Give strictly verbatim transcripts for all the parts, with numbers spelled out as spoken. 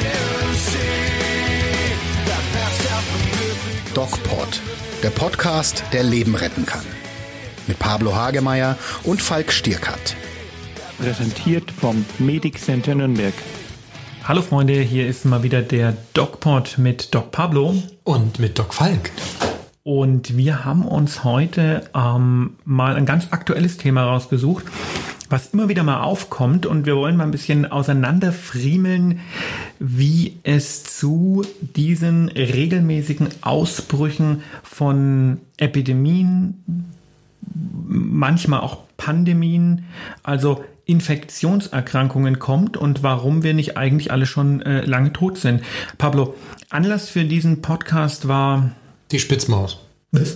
DocPod, der Podcast, der Leben retten kann. Mit Pablo Hagemeyer und Falk Stierkat. Präsentiert vom Medic Center Nürnberg. Hallo Freunde, hier ist mal wieder der DocPod mit Doc Pablo. Und mit Doc Falk. Und wir haben uns heute ähm, mal ein ganz aktuelles Thema rausgesucht, was immer wieder mal aufkommt. Und wir wollen mal ein bisschen auseinanderfriemeln, wie es zu diesen regelmäßigen Ausbrüchen von Epidemien, manchmal auch Pandemien, also Infektionserkrankungen kommt und warum wir nicht eigentlich alle schon äh, lange tot sind. Pablo, Anlass für diesen Podcast war... Die Spitzmaus. Was?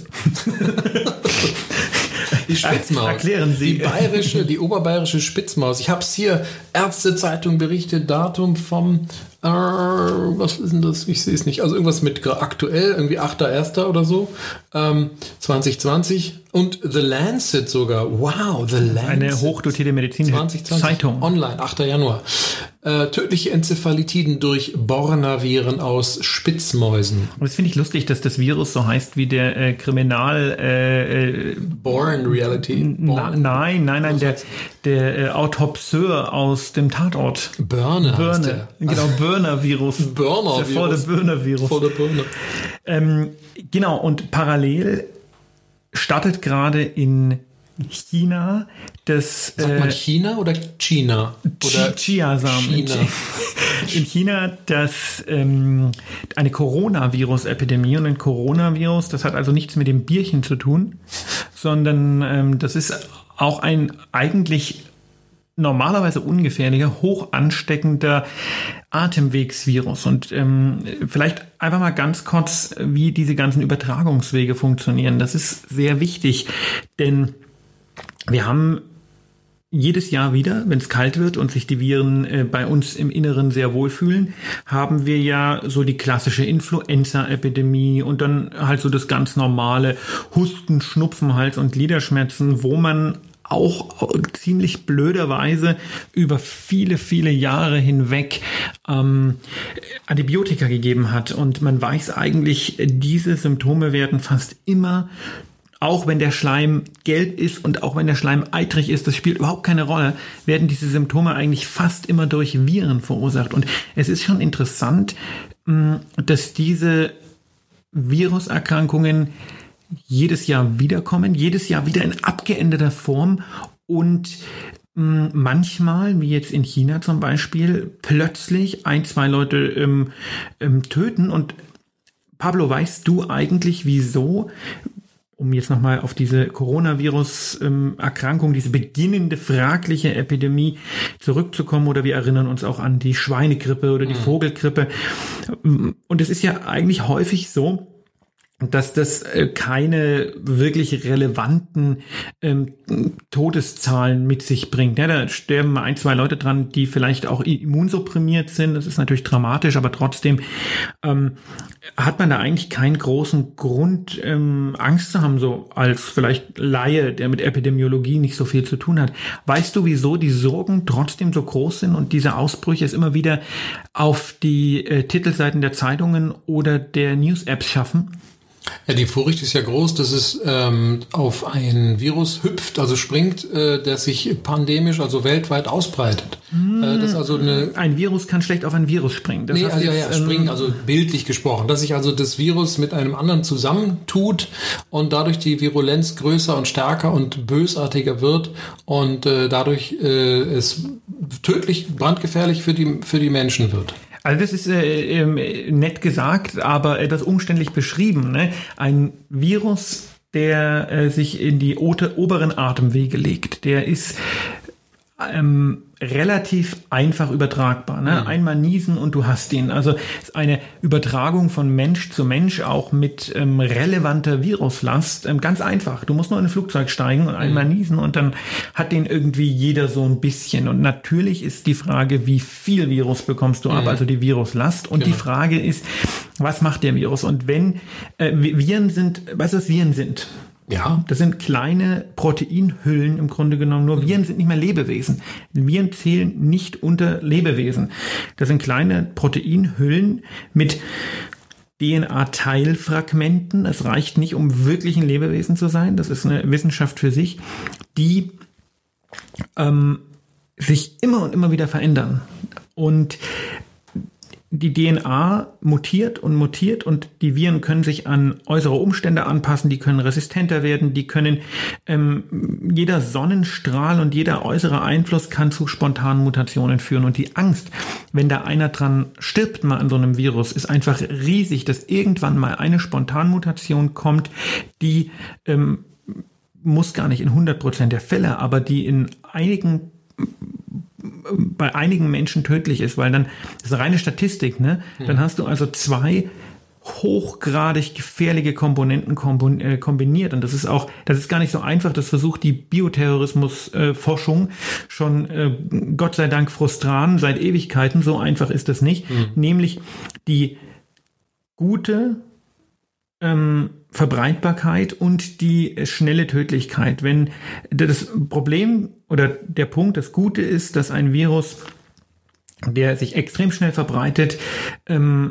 Die Spitzmaus. Erklären Sie. Die bayerische, die oberbayerische Spitzmaus. Ich habe es hier, Ärztezeitung berichtet, Datum vom, äh, was ist denn das? Ich sehe es nicht. Also irgendwas mit aktuell, irgendwie achter erster oder so, ähm, zwanzig zwanzig. Und The Lancet sogar. Wow, The Lancet. Eine hochdotierte medizinische Zeitung. Online, achter Januar. Äh, tödliche Enzephalitiden durch Borna-Viren aus Spitzmäusen. Und das finde ich lustig, dass das Virus so heißt wie der äh, Kriminal... Äh, Born Reality. Born. Na, nein, nein, nein, der, der äh, Autopseur aus dem Tatort. Burner. Burner. Genau, Burner-Virus. Burner-Virus. Voll der Burner-Virus. Voll der Burner. Ähm, genau, und parallel startet gerade in China das... Sagt man äh, China oder China? Oder Chiasamen. China. In China das ähm, eine Coronavirus-Epidemie, und ein Coronavirus, das hat also nichts mit dem Bierchen zu tun, sondern ähm, das ist auch ein eigentlich normalerweise ungefährlicher, hoch ansteckender Atemwegsvirus. Und ähm, vielleicht einfach mal ganz kurz, wie diese ganzen Übertragungswege funktionieren. Das ist sehr wichtig, denn wir haben jedes Jahr wieder, wenn es kalt wird und sich die Viren äh, bei uns im Inneren sehr wohlfühlen, haben wir ja so die klassische Influenza-Epidemie und dann halt so das ganz normale Husten, Schnupfen, Hals- und Gliederschmerzen, wo man auch ziemlich blöderweise über viele, viele Jahre hinweg ähm, Antibiotika gegeben hat. Und man weiß eigentlich, diese Symptome werden fast immer, auch wenn der Schleim gelb ist und auch wenn der Schleim eitrig ist, das spielt überhaupt keine Rolle, werden diese Symptome eigentlich fast immer durch Viren verursacht. Und es ist schon interessant, dass diese Viruserkrankungen jedes Jahr wiederkommen, jedes Jahr wieder in abgeänderter Form und mh, manchmal, wie jetzt in China zum Beispiel, plötzlich ein, zwei Leute ähm, ähm, töten. Und Pablo, weißt du eigentlich, wieso, um jetzt nochmal auf diese Coronavirus-Erkrankung, diese beginnende fragliche Epidemie zurückzukommen, oder wir erinnern uns auch an die Schweinegrippe oder die mhm. Vogelgrippe. Und es ist ja eigentlich häufig so, dass das äh, keine wirklich relevanten ähm, Todeszahlen mit sich bringt. Ja, da sterben ein, zwei Leute dran, die vielleicht auch immunsupprimiert sind. Das ist natürlich dramatisch, aber trotzdem ähm, hat man da eigentlich keinen großen Grund, ähm, Angst zu haben, so als vielleicht Laie, der mit Epidemiologie nicht so viel zu tun hat. Weißt du, wieso die Sorgen trotzdem so groß sind und diese Ausbrüche es immer wieder auf die äh, Titelseiten der Zeitungen oder der News-Apps schaffen? Ja, die Furcht ist ja groß, dass es ähm, auf ein Virus hüpft, also springt, äh, das sich pandemisch, also weltweit ausbreitet. Mm. Äh, das also eine ein Virus kann schlecht auf ein Virus springen. Das nee, also, jetzt, ja, ja, springen, also bildlich gesprochen, dass sich also das Virus mit einem anderen zusammentut und dadurch die Virulenz größer und stärker und bösartiger wird und äh, dadurch äh, es tödlich, brandgefährlich für die für die Menschen wird. Also das ist äh, äh, nett gesagt, aber etwas umständlich beschrieben. Ne? Ein Virus, der äh, sich in die oberen Atemwege legt, der ist ähm, relativ einfach übertragbar. Ne? Mhm. Einmal niesen und du hast ihn. Also ist eine Übertragung von Mensch zu Mensch, auch mit ähm, relevanter Viruslast, ähm, ganz einfach. Du musst nur in ein Flugzeug steigen und einmal mhm. niesen und dann hat den irgendwie jeder so ein bisschen. Und natürlich ist die Frage, wie viel Virus bekommst du mhm. ab, also die Viruslast. Und genau. die Frage ist, was macht der Virus? Und wenn äh, Viren sind, weißt du, was Viren sind? Ja. Das sind kleine Proteinhüllen im Grunde genommen. Nur Viren sind nicht mehr Lebewesen. Viren zählen nicht unter Lebewesen. Das sind kleine Proteinhüllen mit D N A-Teilfragmenten. Es reicht nicht, um wirklich ein Lebewesen zu sein. Das ist eine Wissenschaft für sich, die ähm, sich immer und immer wieder verändern. Und die D N A mutiert und mutiert und die Viren können sich an äußere Umstände anpassen, die können resistenter werden, die können, ähm, jeder Sonnenstrahl und jeder äußere Einfluss kann zu spontanen Mutationen führen. Und die Angst, wenn da einer dran stirbt mal an so einem Virus, ist einfach riesig, dass irgendwann mal eine Spontanmutation kommt, die ähm, muss gar nicht in hundert Prozent der Fälle, aber die in einigen bei einigen Menschen tödlich ist, weil dann, das ist reine Statistik, ne? Dann hast du also zwei hochgradig gefährliche Komponenten kombiniert. Und das ist auch, das ist gar nicht so einfach. Das versucht die Bioterrorismus-Forschung schon, äh, Gott sei Dank, frustran seit Ewigkeiten. So einfach ist das nicht. Mhm. Nämlich die gute ähm, Verbreitbarkeit und die schnelle Tödlichkeit. Wenn das Problem oder der Punkt, das Gute ist, dass ein Virus, der sich extrem schnell verbreitet, ähm,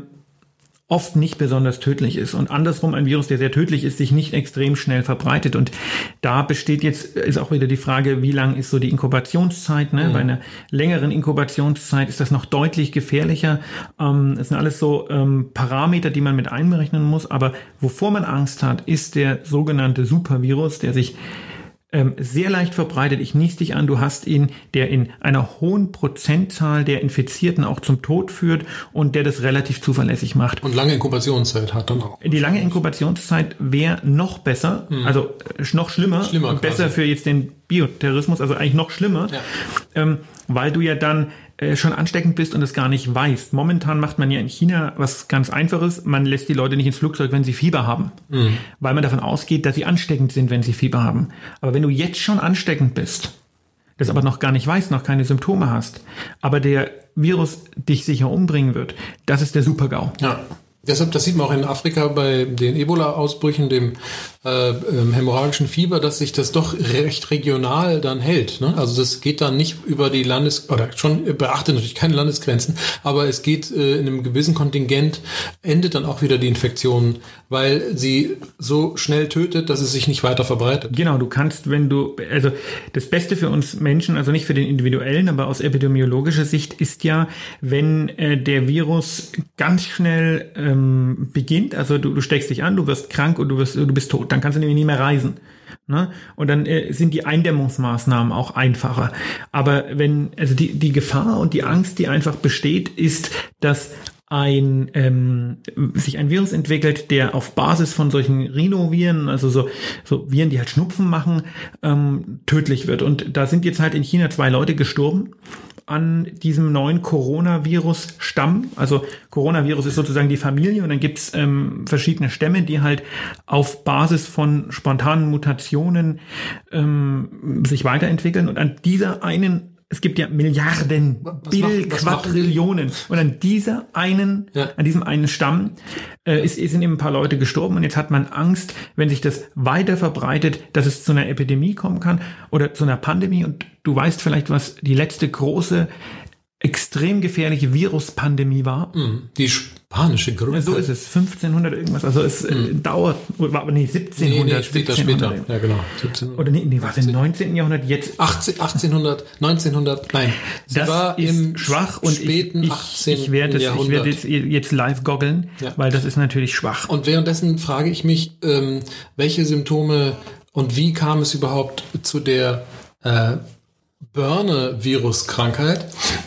oft nicht besonders tödlich ist und andersrum ein Virus, der sehr tödlich ist, sich nicht extrem schnell verbreitet. Und da besteht jetzt, ist auch wieder die Frage, wie lang ist so die Inkubationszeit, ne? Mhm. Bei einer längeren Inkubationszeit ist das noch deutlich gefährlicher. Ähm, das sind alles so ähm, Parameter, die man mit einberechnen muss, aber wovor man Angst hat, ist der sogenannte Supervirus, der sich ähm, sehr leicht verbreitet. Ich nies dich an, du hast ihn, der in einer hohen Prozentzahl der Infizierten auch zum Tod führt und der das relativ zuverlässig macht. Und lange Inkubationszeit hat dann auch. Die lange Inkubationszeit wäre noch besser, mhm. also noch schlimmer, schlimmer und besser für jetzt den Bioterrorismus, also eigentlich noch schlimmer, ja. ähm, weil du ja dann äh, schon ansteckend bist und es gar nicht weißt. Momentan macht man ja in China was ganz Einfaches, man lässt die Leute nicht ins Flugzeug, wenn sie Fieber haben, mhm. weil man davon ausgeht, dass sie ansteckend sind, wenn sie Fieber haben. Aber wenn du jetzt schon ansteckend bist, das aber noch gar nicht weißt, noch keine Symptome hast, aber der Virus dich sicher umbringen wird, das ist der Super-GAU. Ja. Deshalb, das sieht man auch in Afrika bei den Ebola-Ausbrüchen, dem äh, ähm, hämorrhagischen Fieber, dass sich das doch recht regional dann hält. Ne? Also das geht dann nicht über die Landes- oder schon beachtet natürlich keine Landesgrenzen, aber es geht äh, in einem gewissen Kontingent, endet dann auch wieder die Infektion, weil sie so schnell tötet, dass es sich nicht weiter verbreitet. Genau, du kannst, wenn du, also das Beste für uns Menschen, also nicht für den Individuellen, aber aus epidemiologischer Sicht ist ja, wenn äh, der Virus ganz schnell äh, beginnt, also du, du steckst dich an, du wirst krank und du wirst, du bist tot, dann kannst du nämlich nicht mehr reisen. Ne? Und dann äh, sind die Eindämmungsmaßnahmen auch einfacher. Aber wenn, also die, die Gefahr und die Angst, die einfach besteht, ist, dass ein ähm, sich ein Virus entwickelt, der auf Basis von solchen Rhinoviren, also so, so Viren, die halt Schnupfen machen, ähm, tödlich wird. Und da sind jetzt halt in China zwei Leute gestorben an diesem neuen Coronavirus-Stamm. Also Coronavirus ist sozusagen die Familie und dann gibt's ähm, verschiedene Stämme, die halt auf Basis von spontanen Mutationen ähm, sich weiterentwickeln. Und an dieser einen, es gibt ja Milliarden, Bill, Quadrillionen. Und an dieser einen, ja. an diesem einen Stamm äh, ist, sind eben ein paar Leute gestorben. Und jetzt hat man Angst, wenn sich das weiter verbreitet, dass es zu einer Epidemie kommen kann oder zu einer Pandemie. Und du weißt vielleicht, was die letzte große, extrem gefährliche Viruspandemie war. Die spanische Grippe. So ist es, fünfzehnhundert irgendwas. Also es äh, mm. dauert, war nee, siebzehnhundert. Nee, nee, später, später. Ja, genau. siebzehnhundert. Oder nee, nee was im neunzehnten Jahrhundert jetzt? achtzehn, achtzehnhundert, neunzehnhundert, nein. Sie das war ist im schwach und späten ich, ich, ich werde es, ich werde jetzt live goggeln, ja. weil das ist natürlich schwach. Und währenddessen frage ich mich, ähm, welche Symptome und wie kam es überhaupt zu der äh, Börne-Virus-Krankheit?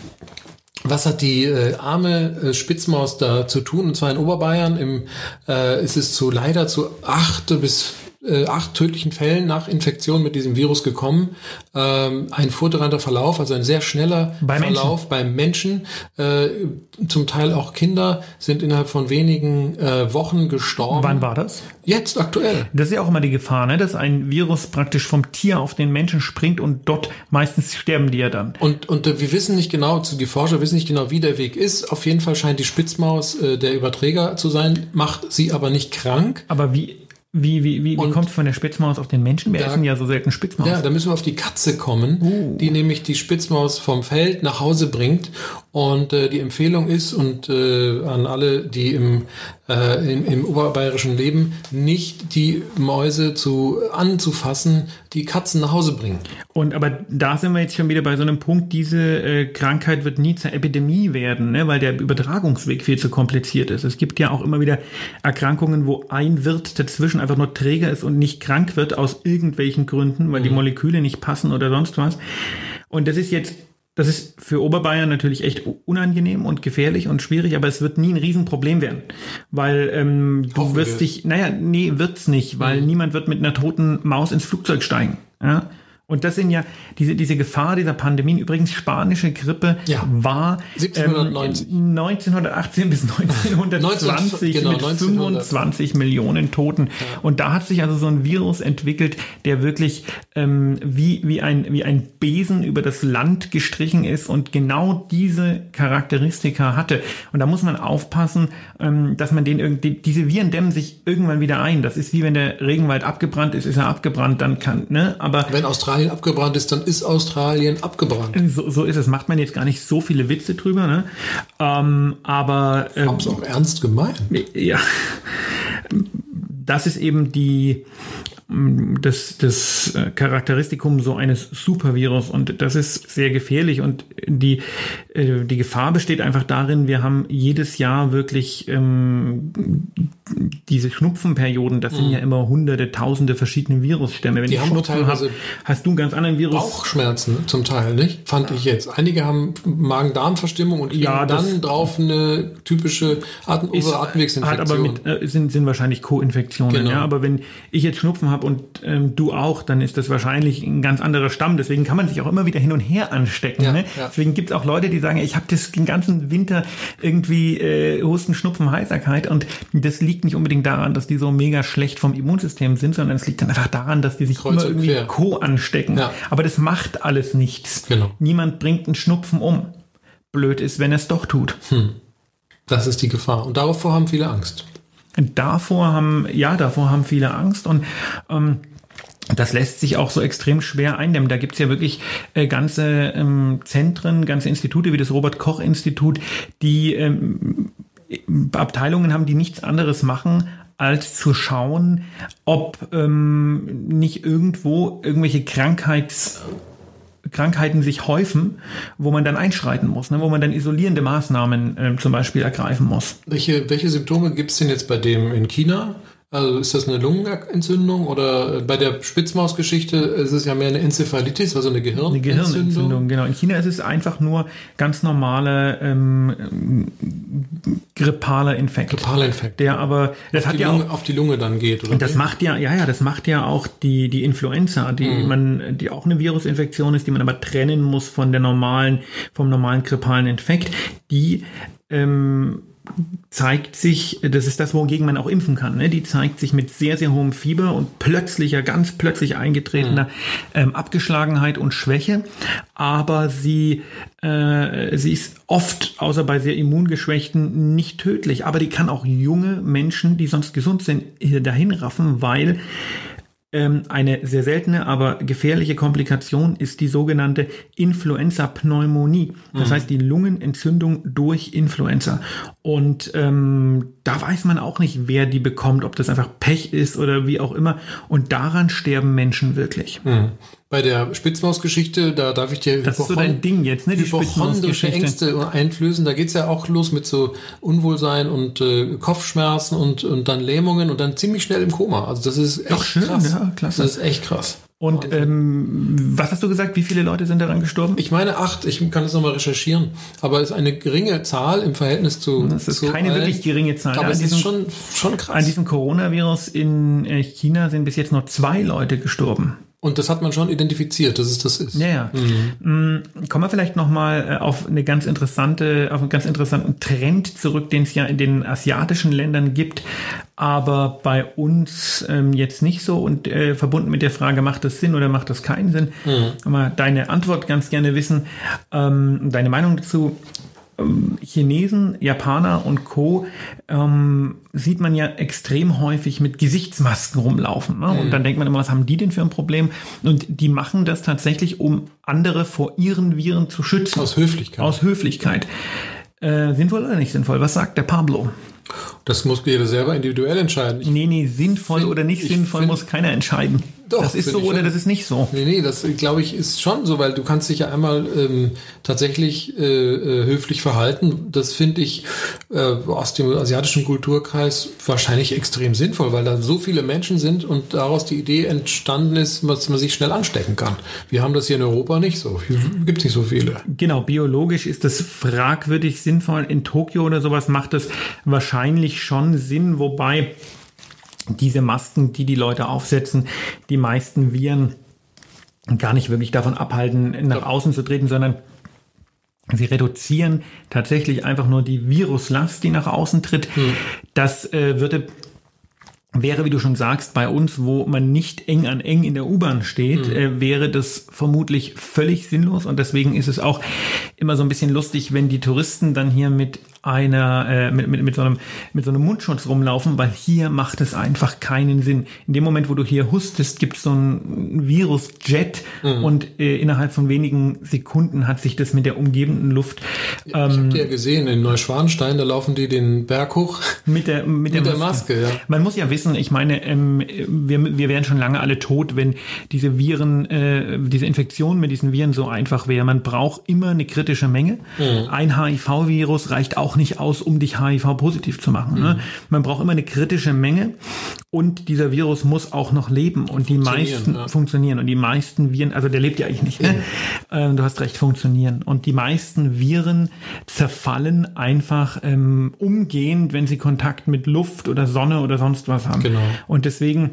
Was hat die äh, arme äh, Spitzmaus da zu tun? Und zwar in Oberbayern im, äh, ist es zu leider zu acht bis äh, acht tödlichen Fällen nach Infektion mit diesem Virus gekommen. Ähm, ein fulminanter Verlauf, also ein sehr schneller bei Verlauf Menschen. beim Menschen. Äh, zum Teil auch Kinder sind innerhalb von wenigen äh, Wochen gestorben. Wann war das? Jetzt, aktuell. Das ist ja auch immer die Gefahr, ne? Dass ein Virus praktisch vom Tier auf den Menschen springt und dort meistens sterben die ja dann. Und, und äh, wir wissen nicht genau, die Forscher wissen nicht genau, wie der Weg ist. Auf jeden Fall scheint die Spitzmaus äh, der Überträger zu sein, macht sie aber nicht krank. Aber wie... Wie, wie, wie, wie kommt es von der Spitzmaus auf den Menschen? Wir da, essen ja so selten Spitzmaus. Ja, da müssen wir auf die Katze kommen, uh. die nämlich die Spitzmaus vom Feld nach Hause bringt. Und äh, die Empfehlung ist, und äh, an alle, die im, äh, im, im oberbayerischen leben, nicht die Mäuse zu anzufassen, die Katzen nach Hause bringen. Und aber da sind wir jetzt schon wieder bei so einem Punkt, diese äh, Krankheit wird nie zur Epidemie werden, ne, weil der Übertragungsweg viel zu kompliziert ist. Es gibt ja auch immer wieder Erkrankungen, wo ein Wirt dazwischen einfach nur Träger ist und nicht krank wird aus irgendwelchen Gründen, weil mhm. die Moleküle nicht passen oder sonst was. Und das ist jetzt Das ist für Oberbayern natürlich echt unangenehm und gefährlich und schwierig, aber es wird nie ein Riesenproblem werden, weil ähm, du wirst dich, naja, nee, wird's nicht, weil mhm. niemand wird mit einer toten Maus ins Flugzeug steigen. Ja? Und das sind ja diese, diese Gefahr dieser Pandemien. Übrigens, spanische Grippe ja. war siebzehnhundertneunzig. Ähm, neunzehnhundertachtzehn bis neunzehnhundertzwanzig genau, mit fünfundzwanzig Millionen Toten. Ja. Und da hat sich also so ein Virus entwickelt, der wirklich ähm, wie, wie, ein, wie ein Besen über das Land gestrichen ist und genau diese Charakteristika hatte. Und da muss man aufpassen, ähm, dass man den irgendwie, diese Viren dämmen sich irgendwann wieder ein. Das ist wie wenn der Regenwald abgebrannt ist, ist er abgebrannt, dann kann, ne, aber wenn Australien abgebrannt ist, dann ist Australien abgebrannt. So, so ist es. Macht man jetzt gar nicht so viele Witze drüber, ne? Ähm, aber ich hab's ähm, auch ernst gemeint. Ja, das ist eben die das, das Charakteristikum so eines Supervirus und das ist sehr gefährlich und die, die Gefahr besteht einfach darin, wir haben jedes Jahr wirklich ähm, diese Schnupfenperioden, das sind mhm. ja immer hunderte, tausende verschiedene Virusstämme. Wenn die ich haben Schnupfen habe, hast du einen ganz anderen Virus. Bauchschmerzen zum Teil, nicht? Fand ich jetzt. Einige haben Magen-Darm-Verstimmung und kriegen ja, dann drauf eine typische Atem- oder Atemwegsinfektion. Hat aber mit, äh, sind, sind wahrscheinlich Co-Infektionen. Genau. Ja, aber wenn ich jetzt Schnupfen habe und ähm, du auch, dann ist das wahrscheinlich ein ganz anderer Stamm. Deswegen kann man sich auch immer wieder hin und her anstecken. Ja, ne? ja. Deswegen gibt es auch Leute, die sagen, ich habe das den ganzen Winter irgendwie äh, Husten, Schnupfen, Heiserkeit und das liegt nicht unbedingt daran, dass die so mega schlecht vom Immunsystem sind, sondern es liegt dann einfach daran, dass die sich Kreuz immer irgendwie quer. Co anstecken. Ja. Aber das macht alles nichts. Genau. Niemand bringt einen Schnupfen um. Blöd ist, wenn er es doch tut. Hm. Das ist die Gefahr. Und davor haben viele Angst. Und davor haben, ja, davor haben viele Angst und ähm, das lässt sich auch so extrem schwer eindämmen. Da gibt es ja wirklich äh, ganze ähm, Zentren, ganze Institute wie das Robert-Koch-Institut, die ähm, Abteilungen haben, die nichts anderes machen, als zu schauen, ob ähm, nicht irgendwo irgendwelche Krankheits Krankheiten sich häufen, wo man dann einschreiten muss, ne? Wo man dann isolierende Maßnahmen äh, zum Beispiel ergreifen muss. Welche, welche Symptome gibt es denn jetzt bei dem in China? Also ist das eine Lungenentzündung oder bei der Spitzmausgeschichte ist es ja mehr eine Enzephalitis, also eine Gehirnentzündung? Eine Gehirnentzündung, genau. In China ist es einfach nur ganz normale ähm, grippaler Infekt. Grippaler Infekt. Der aber, das auf hat die ja Lunge, auch, auf die Lunge dann geht, oder? Und das macht ja, ja, ja, das macht ja auch die, die Influenza, die mhm. man, die auch eine Virusinfektion ist, die man aber trennen muss von der normalen, vom normalen grippalen Infekt, die, ähm, zeigt sich, das ist das, wogegen man auch impfen kann, ne? Die zeigt sich mit sehr, sehr hohem Fieber und plötzlicher, ganz plötzlich eingetretener mhm. ähm, Abgeschlagenheit und Schwäche. Aber sie, äh, sie ist oft, außer bei sehr Immungeschwächten, nicht tödlich. Aber die kann auch junge Menschen, die sonst gesund sind, dahin raffen, weil eine sehr seltene, aber gefährliche Komplikation ist die sogenannte Influenza-Pneumonie. Das mhm. heißt, die Lungenentzündung durch Influenza. Und ähm, da weiß man auch nicht, wer die bekommt, ob das einfach Pech ist oder wie auch immer. Und daran sterben Menschen wirklich. Mhm. Bei der Spitzmausgeschichte, da darf ich dir das ist so dein Ding jetzt, ne? Die hypochondrische Ängste einflößen. Da geht's ja auch los mit so Unwohlsein und äh, Kopfschmerzen und und dann Lähmungen und dann ziemlich schnell im Koma. Also das ist echt Doch, schön, krass. Ja, klasse. Das ist echt krass. Und ähm, was hast du gesagt? Wie viele Leute sind daran gestorben? Ich meine acht. Ich kann das nochmal recherchieren. Aber es ist eine geringe Zahl im Verhältnis zu. Das ist zu keine allen. wirklich geringe Zahl. Aber an es diesem, ist schon schon krass. An diesem Coronavirus in China sind bis jetzt nur zwei Leute gestorben. Und das hat man schon identifiziert, dass es das ist. Ja, ja. Mhm. Kommen wir vielleicht nochmal auf eine ganz interessante, auf einen ganz interessanten Trend zurück, den es ja in den asiatischen Ländern gibt, aber bei uns ähm, jetzt nicht so und äh, verbunden mit der Frage, macht das Sinn oder macht das keinen Sinn? Mhm. Mal deine Antwort ganz gerne wissen, ähm, deine Meinung dazu. Chinesen, Japaner und Co. Ähm, sieht man ja extrem häufig mit Gesichtsmasken rumlaufen. Ne? Mhm. Und dann denkt man immer, was haben die denn für ein Problem? Und die machen das tatsächlich, um andere vor ihren Viren zu schützen. Aus Höflichkeit. Aus Höflichkeit. Äh, sinnvoll oder nicht sinnvoll? Was sagt der Pablo? Das muss jeder selber individuell entscheiden. Ich nee, nee, sinnvoll find, oder nicht sinnvoll find, muss keiner entscheiden. Doch, das ist so oder das ist nicht so. Nee, nee, das glaube ich ist schon so, weil du kannst dich ja einmal ähm, tatsächlich äh, äh, höflich verhalten. Das finde ich äh, aus dem asiatischen Kulturkreis wahrscheinlich extrem sinnvoll, weil da so viele Menschen sind und daraus die Idee entstanden ist, dass man sich schnell anstecken kann. Wir haben das hier in Europa nicht so. Hier gibt es nicht so viele. Genau, biologisch ist das fragwürdig sinnvoll. In Tokio oder sowas macht das wahrscheinlich schon Sinn, wobei diese Masken, die die Leute aufsetzen, die meisten Viren gar nicht wirklich davon abhalten, nach außen zu treten, sondern sie reduzieren tatsächlich einfach nur die Viruslast, die nach außen tritt. Hm. Das äh, würde wäre, wie du schon sagst, bei uns, wo man nicht eng an eng in der U-Bahn steht, mhm. äh, wäre das vermutlich völlig sinnlos. Und deswegen ist es auch immer so ein bisschen lustig, wenn die Touristen dann hier mit einer äh, mit, mit, mit, so einem, mit so einem Mundschutz rumlaufen, weil hier macht es einfach keinen Sinn. In dem Moment, wo du hier hustest, gibt es so einen Virusjet mhm. und äh, innerhalb von wenigen Sekunden hat sich das mit der umgebenden Luft... Ich ähm, habe die ja gesehen, in Neuschwanstein, da laufen die den Berg hoch mit der, mit der, mit der Maske. Maske. Ja. Man muss ja wissen, ich meine, ähm, wir, wir wären schon lange alle tot, wenn diese Viren, äh, diese Infektion mit diesen Viren so einfach wäre. Man braucht immer eine kritische Menge. Mhm. Ein H I V-Virus reicht auch nicht aus, um dich H I V-positiv zu machen. Mhm. Ne? Man braucht immer eine kritische Menge und dieser Virus muss auch noch leben und die meisten ja. funktionieren und die meisten Viren, also der lebt ja eigentlich nicht, ne? ähm, du hast recht, funktionieren und die meisten Viren zerfallen einfach ähm, umgehend, wenn sie Kontakt mit Luft oder Sonne oder sonst was haben. Genau. Und deswegen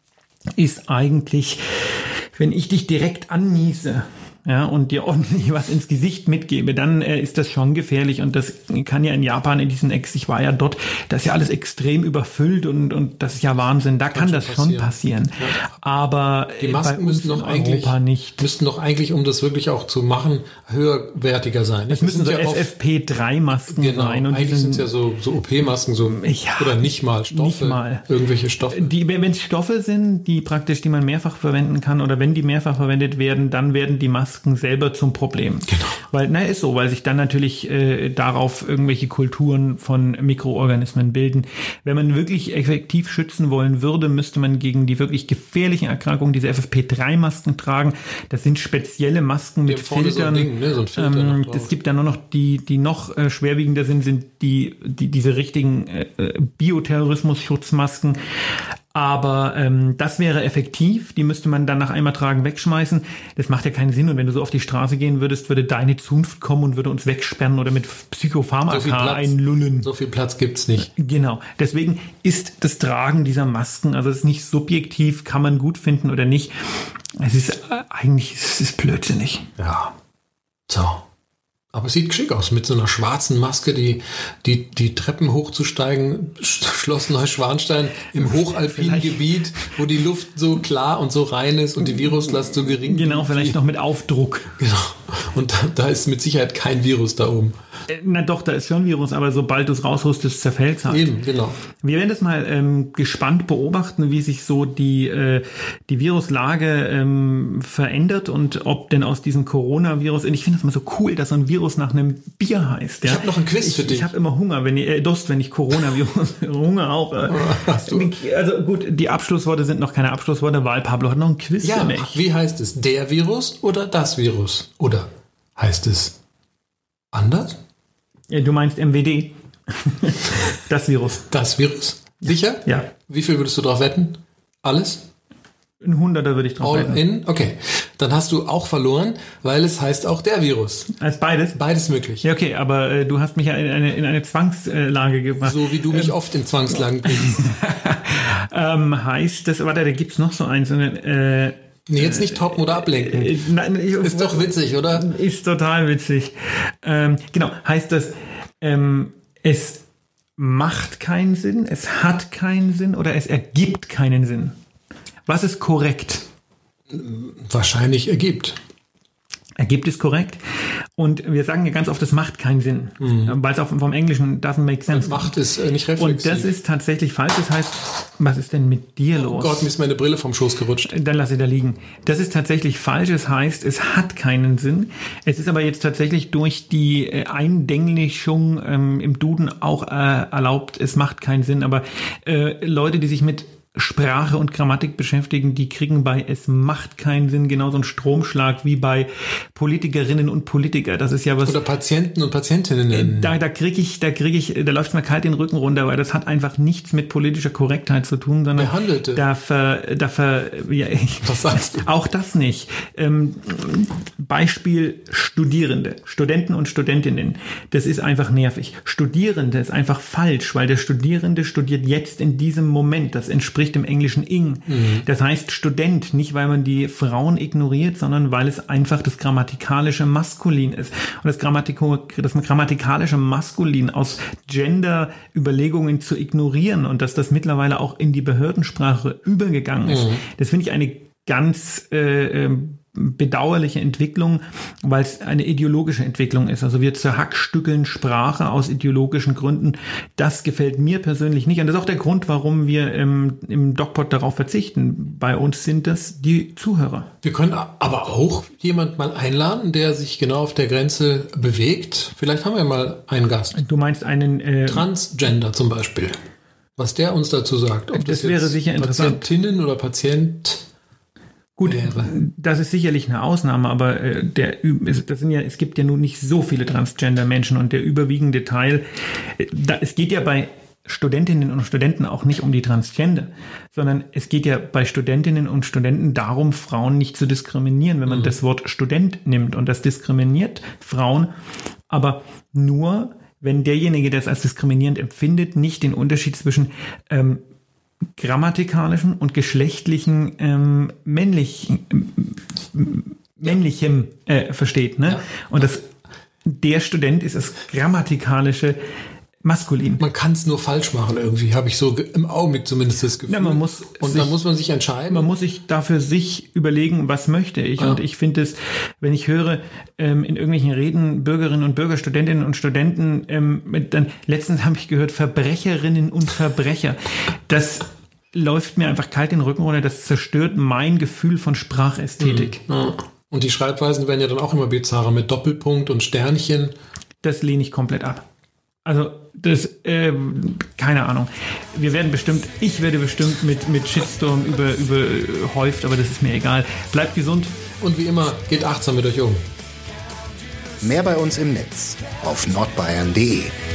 ist eigentlich, wenn ich dich direkt anniese, ja, und dir ordentlich was ins Gesicht mitgebe, dann äh, ist das schon gefährlich und das kann ja in Japan in diesen Ex, ich war ja dort, das ist ja alles extrem überfüllt und und das ist ja Wahnsinn, da kann, kann das schon passieren. passieren. Ja. Aber die Masken müssen doch eigentlich nicht. müssten doch eigentlich, um das wirklich auch zu machen, höherwertiger sein. Es müssen so ja F F P drei Masken genau, sein. Und eigentlich sind es ja so, so O P-Masken, so ja, oder nicht mal Stoffe, nicht mal. irgendwelche Stoffe. Die, wenn es Stoffe sind, die praktisch, die man mehrfach verwenden kann oder wenn die mehrfach verwendet werden, dann werden die Masken selber zum Problem. Genau. Weil, na, ist so, weil sich dann natürlich äh, darauf irgendwelche Kulturen von Mikroorganismen bilden. Wenn man wirklich effektiv schützen wollen würde, müsste man gegen die wirklich gefährlichen Erkrankungen diese F F P drei Masken tragen. Das sind spezielle Masken mit Filtern. So ein Ding, ne? So ein Filter ähm, es gibt dann nur noch die, die noch äh, schwerwiegender sind, sind die, die diese richtigen äh, Bioterrorismus-Schutzmasken. Aber ähm, das wäre effektiv, die müsste man dann nach einmal tragen wegschmeißen. Das macht ja keinen Sinn. Und wenn du so auf die Straße gehen würdest, würde deine Zunft kommen und würde uns wegsperren oder mit Psychopharmaka so einlullen. So viel Platz gibt's nicht. Genau. Deswegen ist das Tragen dieser Masken, also es ist nicht subjektiv, kann man gut finden oder nicht. Es ist äh, eigentlich, es ist blödsinnig. Ja. So. Aber es sieht schick aus, mit so einer schwarzen Maske, die, die, die Treppen hochzusteigen, Schloss Neuschwanstein im hochalpinen Gebiet, wo die Luft so klar und so rein ist und die Viruslast so gering. Genau, vielleicht noch mit Aufdruck. Genau. Und da, da ist mit Sicherheit kein Virus da oben. Na doch, da ist schon ein Virus, aber sobald du es raushustest, zerfällt es halt. Eben, genau. Wir werden das mal ähm, gespannt beobachten, wie sich so die, äh, die Viruslage ähm, verändert und ob denn aus diesem Coronavirus, und ich finde das immer so cool, dass so ein Virus nach einem Bier heißt. Ja? Ich habe noch ein Quiz ich, für dich. Ich habe immer Hunger, wenn ich, äh, Durst, wenn ich Coronavirus, Hunger auch. Äh, Hast du? Also gut, die Abschlussworte sind noch keine Abschlussworte, weil Pablo hat noch ein Quiz ja, für mich. Wie heißt es? Der Virus oder das Virus? Oder heißt es anders? Du meinst M W D? Das Virus. Das Virus? Sicher? Ja. Wie viel würdest du drauf wetten? Alles? Ein Hunderter würde ich drauf All wetten. In? Okay. Dann hast du auch verloren, weil es heißt auch der Virus. Als beides? Beides möglich. Ja, okay, aber äh, du hast mich ja in eine, in eine Zwangslage gebracht. So wie du mich ähm, oft in Zwangslagen bringst. ähm, heißt das, warte, da gibt's noch so eins. Äh, Nee, jetzt nicht toppen oder ablenken. Äh, nein, ich, ist doch witzig, oder? Ist total witzig. Ähm, genau, heißt das, ähm, es macht keinen Sinn, es hat keinen Sinn oder es ergibt keinen Sinn? Was ist korrekt? Wahrscheinlich ergibt. Ergibt ist korrekt. Und wir sagen ja ganz oft, das macht keinen Sinn, mhm. weil es auch vom Englischen doesn't make sense. Macht es äh, nicht reflexiv. Und das ist tatsächlich falsch. Das heißt, was ist denn mit dir los? Oh Gott, mir ist meine Brille vom Schoß gerutscht. Dann lass sie da liegen. Das ist tatsächlich falsch. Das heißt, es hat keinen Sinn. Es ist aber jetzt tatsächlich durch die äh, Eindenglichung ähm, im Duden auch äh, erlaubt, es macht keinen Sinn. Aber äh, Leute, die sich mit Sprache und Grammatik beschäftigen, die kriegen bei es macht keinen Sinn genauso einen Stromschlag wie bei Politikerinnen und Politiker. Das ist ja was. Oder Patienten und Patientinnen. Da, da kriege ich, da kriege ich, da läuft mir kalt den Rücken runter, weil das hat einfach nichts mit politischer Korrektheit zu tun, sondern Behandelte. da ver, da ver, ja, ich, was sagst du? Auch das nicht. Ähm, Beispiel Studierende, Studenten und Studentinnen. Das ist einfach nervig. Studierende ist einfach falsch, weil der Studierende studiert jetzt in diesem Moment. Das entspricht im Englischen ing. Mhm. Das heißt Student, nicht weil man die Frauen ignoriert, sondern weil es einfach das grammatikalische Maskulin ist. Und das, Grammatiko, das grammatikalische Maskulin aus Gender-Überlegungen zu ignorieren und dass das mittlerweile auch in die Behördensprache übergegangen ist, mhm. das finde ich eine ganz äh, bedauerliche Entwicklung, weil es eine ideologische Entwicklung ist. Also wir zerhackstückeln Sprache aus ideologischen Gründen. Das gefällt mir persönlich nicht. Und das ist auch der Grund, warum wir im, im DocPod darauf verzichten. Bei uns sind das die Zuhörer. Wir können aber auch jemand mal einladen, der sich genau auf der Grenze bewegt. Vielleicht haben wir mal einen Gast. Du meinst einen... Äh, Transgender zum Beispiel. Was der uns dazu sagt. Ob das, das wäre sicher interessant. Patientinnen oder Patient... Gut, das ist sicherlich eine Ausnahme, aber äh, der, das sind ja, es gibt ja nun nicht so viele Transgender-Menschen und der überwiegende Teil, äh, da, es geht ja bei Studentinnen und Studenten auch nicht um die Transgender, sondern es geht ja bei Studentinnen und Studenten darum, Frauen nicht zu diskriminieren, wenn man mhm. das Wort Student nimmt, und das diskriminiert Frauen, aber nur, wenn derjenige, der es als diskriminierend empfindet, nicht den Unterschied zwischen ähm, grammatikalischen und geschlechtlichen ähm, männlich, ähm, männlichem äh, versteht. Ne? Ja. Und das, der Student ist das grammatikalische maskulin. Man kann es nur falsch machen irgendwie, habe ich so im Augenblick zumindest das Gefühl. Ja, man muss und sich, dann muss man sich entscheiden. Man muss sich dafür sich überlegen, was möchte ich. Ja. Und ich finde es, wenn ich höre ähm, in irgendwelchen Reden Bürgerinnen und Bürger, Studentinnen und Studenten, ähm, dann letztens habe ich gehört Verbrecherinnen und Verbrecher. Das läuft mir einfach kalt den Rücken runter. Das zerstört mein Gefühl von Sprachästhetik. Mhm. Ja. Und die Schreibweisen werden ja dann auch immer bizarrer mit Doppelpunkt und Sternchen. Das lehne ich komplett ab. Also das, äh, keine Ahnung. Wir werden bestimmt, ich werde bestimmt mit, mit Shitstorm über, überhäuft, aber das ist mir egal. Bleibt gesund. Und wie immer, geht achtsam mit euch um. Mehr bei uns im Netz auf nordbayern punkt de.